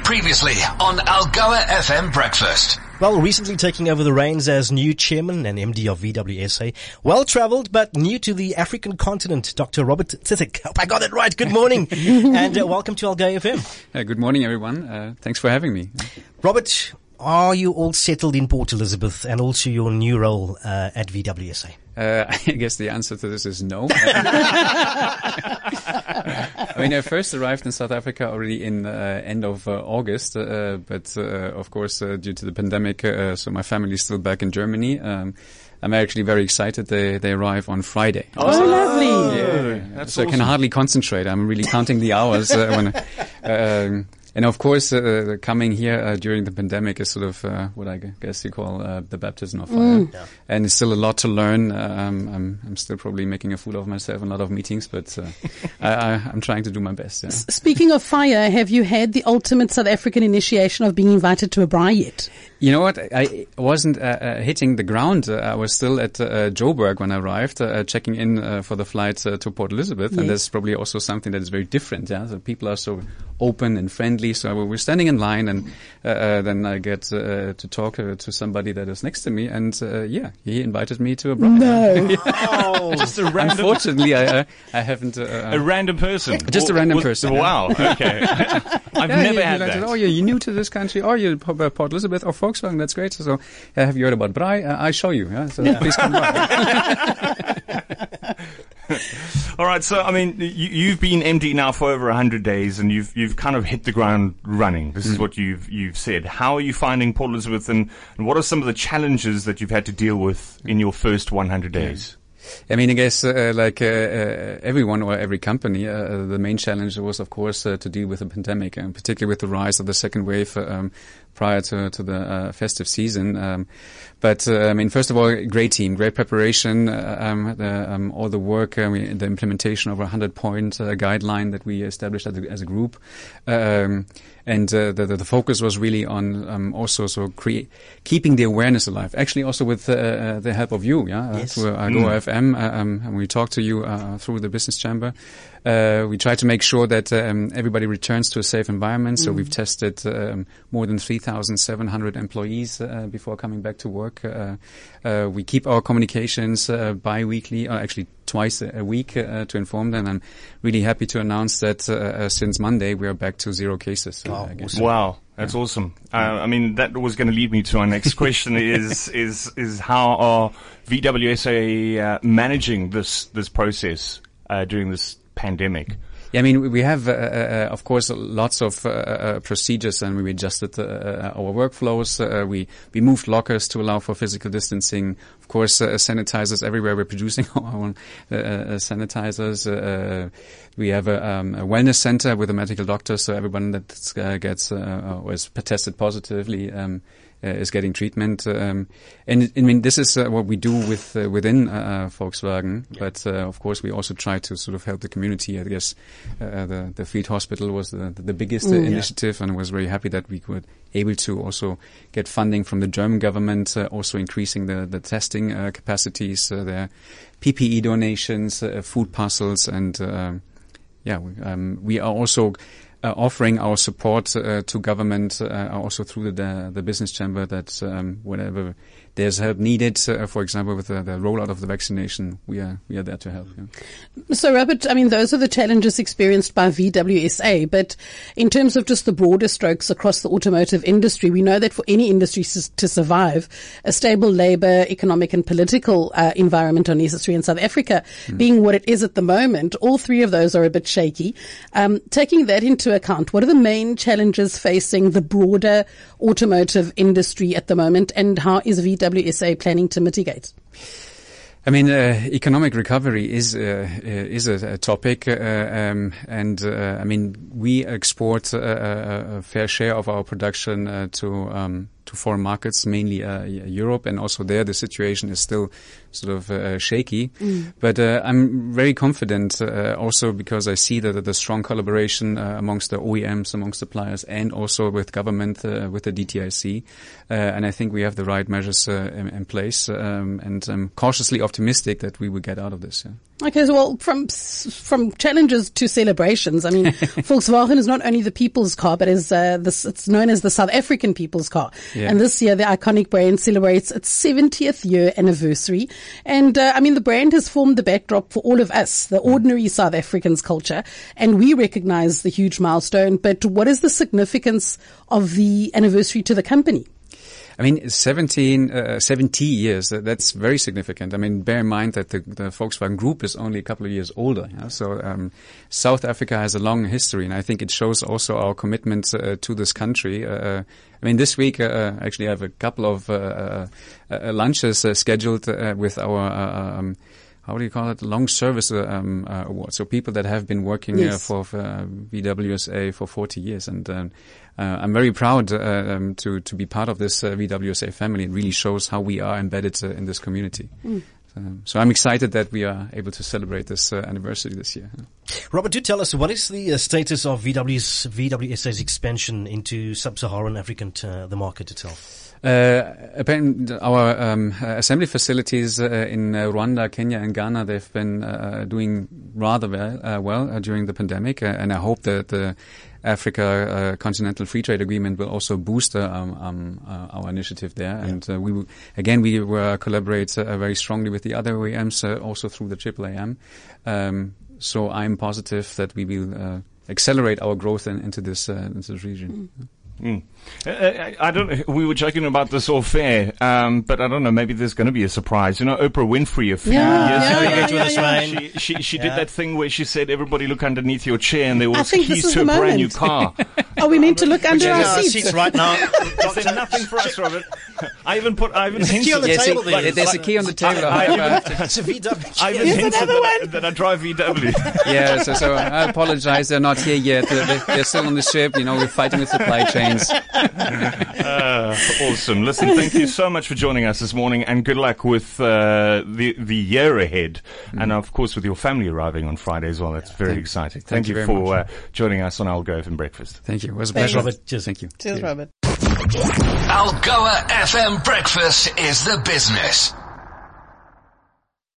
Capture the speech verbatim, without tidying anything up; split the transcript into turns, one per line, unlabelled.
Previously on Algoa F M Breakfast.
Well, recently taking over the reins as new chairman and M D of V W S A, well-travelled but new to the African continent, Doctor Robert Tsitsik. Hope I got it right. Good morning, and uh, welcome to Algoa F M.
Uh, good morning, everyone. Uh, thanks for having me.
Robert, are you all settled in Port Elizabeth and also your new role uh, at V W S A?
Uh, I guess the answer to this is no. I mean, I first arrived in South Africa already in uh, end of uh, August, uh, but uh, of course, uh, due to the pandemic, uh, so my family is still back in Germany. Um, I'm actually very excited. They they arrive on Friday.
Oh, so, lovely!
Yeah,
That's
so
awesome.
I can hardly concentrate. I'm really counting the hours uh, when. I, um, And of course, uh, coming here uh, during the pandemic is sort of uh, what I guess you call uh, the baptism of fire.
Mm. Yeah.
And it's still a lot to learn. Um, I'm, I'm still probably making a fool of myself in a lot of meetings, but uh, I, I, I'm trying to do my best. Yeah.
Speaking of fire, have you had the ultimate South African initiation of being invited to a braai yet?
You know what? I wasn't uh, uh, hitting the ground. Uh, I was still at uh, Joburg when I arrived, uh, checking in uh, for the flight uh, to Port Elizabeth.
Yes.
And that's probably also something that is very different. Yeah, so people are so open and friendly. So we're standing in line, and uh, uh, then I get uh, to talk uh, to somebody that is next to me, and uh, yeah, he invited me to a braai.
No.
Oh, just a random,
Unfortunately, I, I, I haven't. Uh,
a random person.
Just a random person.
Wow. Okay. I've
Yeah,
never
you-
had
you like
that.
to, oh, you're new to this country. Oh, you're P- uh, Port Elizabeth or Volkswagen. That's great. So, uh, have you heard about braai? Uh, I show you. Yeah? So please come by.
All right. So, I mean, you, you've been M D now for over a hundred days, and you've you've kind of hit the ground running. This is what you've you've said. How are you finding Port Elizabeth, and, and what are some of the challenges that you've had to deal with in your first one hundred days?
I mean, I guess uh, like uh, uh, everyone or every company, uh, the main challenge was, of course, uh, to deal with the pandemic, and particularly with the rise of the second wave um, prior to, to the uh, festive season. Um, but uh, I mean, first of all, great team, great preparation, uh, um, the, um, all the work, uh, we, the implementation of a hundred-point uh, guideline that we established as a, as a group. Um, And uh, the, the focus was really on um, also so cre- keeping the awareness alive. Actually, also with uh, uh, the help of you, yeah,
Yes.
uh, through Algoa F M, uh, um, and we talk to you uh, through the business chamber. Uh, we try to make sure that um, everybody returns to a safe environment. So we've tested um, more than three thousand seven hundred employees uh, before coming back to work. Uh, uh, we keep our communications uh, bi-weekly, or actually twice a week uh, to inform them. I'm really happy to announce that uh, uh, since Monday we are back to zero cases. Uh,
Oh,
I guess.
Wow, that's
Yeah.
awesome. Uh, I mean, that was going to lead me to our next question: is is is how are V W S A uh, managing this this process uh, during this pandemic?
Yeah, I mean, we- we have, uh, uh, of course, lots of uh, uh, procedures, and we adjusted uh, uh, our workflows. Uh, we we moved lockers to allow for physical distancing. Of course, uh, sanitizers everywhere. We're producing our own uh, uh, sanitizers. Uh, we have a, um, a wellness center with a medical doctor, so everyone that uh, gets uh, or is tested positively um, uh, is getting treatment. Um, and I mean, this is uh, what we do with uh, within uh, Volkswagen. Yeah. But uh, of course, we also try to sort of help the community. I guess uh, the the Field Hospital was the the biggest uh,
Mm, yeah.
initiative, and I was very happy that we could able to also get funding from the German government, uh, also increasing the the testing uh, capacities. Uh, there, P P E donations, uh, food parcels, and uh, yeah, we, um, we are also. Uh, offering our support uh, to government, uh, also through the the business chamber, that um, whenever there's help needed, uh, for example, with the, the rollout of the vaccination, we are we are there to help. Yeah.
So, Robert, I mean, those are the challenges experienced by V W S A. But in terms of just the broader strokes across the automotive industry, we know that for any industry s- to survive, a stable labour, economic and political uh, environment are necessary in South Africa. Mm. Being what it is at the moment, all three of those are a bit shaky. Um, taking that into account, what are the main challenges facing the broader automotive industry at the moment, and how is V W S A planning to mitigate?
I mean, uh, economic recovery is uh, uh, is a, a topic, uh, um, and uh, I mean, we export uh, a, a fair share of our production uh, to um, to foreign markets, mainly uh, Europe, and also there the situation is still sort of uh, shaky. Mm. But uh, I'm very confident uh, also because I see that the strong collaboration uh, amongst the O E Ms, amongst suppliers, and also with government, uh, with the D T I C. Uh, and I think we have the right measures uh, in, in place. Um, and I'm cautiously optimistic that we will get out of this. Yeah.
Okay, so well, from from challenges to celebrations, I mean, Volkswagen is not only the people's car, but is uh, this, it's known as the South African people's car. Yeah. And this year, the iconic brand celebrates its seventieth year anniversary. And uh, I mean, the brand has formed the backdrop for all of us, the ordinary South Africans' culture, and we recognize the huge milestone. But what is the significance of the anniversary to the company?
I mean, seventeen, uh, seventy years, uh, that's very significant. I mean, bear in mind that the, the Volkswagen Group is only a couple of years older. Yeah? So, um, South Africa has a long history, and I think it shows also our commitment uh, to this country. Uh, I mean, this week, uh, actually I have a couple of, uh, uh, uh lunches uh, scheduled uh, with our, uh, um, how do you call it? Long service uh, um, uh, award. So people that have been working yes. uh, for, for uh, V W S A for forty years, and um, uh, I'm very proud uh, um, to to be part of this uh, V W S A family. It really shows how we are embedded uh, in this community. Mm. Um, so I'm excited that we are able to celebrate this uh, anniversary this year.
Robert, do tell us, what is the uh, status of V W's, V W S A's expansion into sub-Saharan African, uh, the market itself?
Uh, apparently our um, assembly facilities uh, in uh, Rwanda, Kenya, and Ghana, they've been uh, doing rather well, uh, well uh, during the pandemic, uh, and I hope that the Africa uh, Continental Free Trade Agreement will also boost uh, um, um, uh, our initiative there. Yeah. And uh, we will, again, we will collaborate uh, very strongly with the other O E Ms, uh, also through the triple A M. Um, so I'm positive that we will uh, accelerate our growth in, into this uh, into this region. Mm.
Mm. Uh, I, I don't. We were joking about this off air, um, but I don't know. Maybe there's going to be a surprise. You know, Oprah Winfrey a few
yeah,
years
yeah,
ago.
yeah, yeah, yeah,
yeah. She she, she yeah. did that thing where she said, "Everybody look underneath your chair," and there was
to
keys to a
moment.
brand new car.
Are we meant to look under our seats?
seats right now?
Is there nothing for us, Robert? I even put. I even
there's a key on the
yes,
table.
There. There's a key on the table.
I, I even, it's a V W.
I even hinted that I, that I drive V W.
Yeah. So, so I apologize. They're not here yet. They're, they're still on the ship. You know, we're fighting with supply chains.
Uh, awesome. Listen, thank you so much for joining us this morning, and good luck with uh, the the year ahead, mm. and of course with your family arriving on Friday as well. That's very thank, exciting. Thank, thank you, you for uh, joining us on Algoa F M Breakfast.
Thank you. It was a
Thanks,
pleasure.
Robert. Cheers.
Thank you.
Cheers, Cheers. Robert.
Algoa F M Breakfast is the business.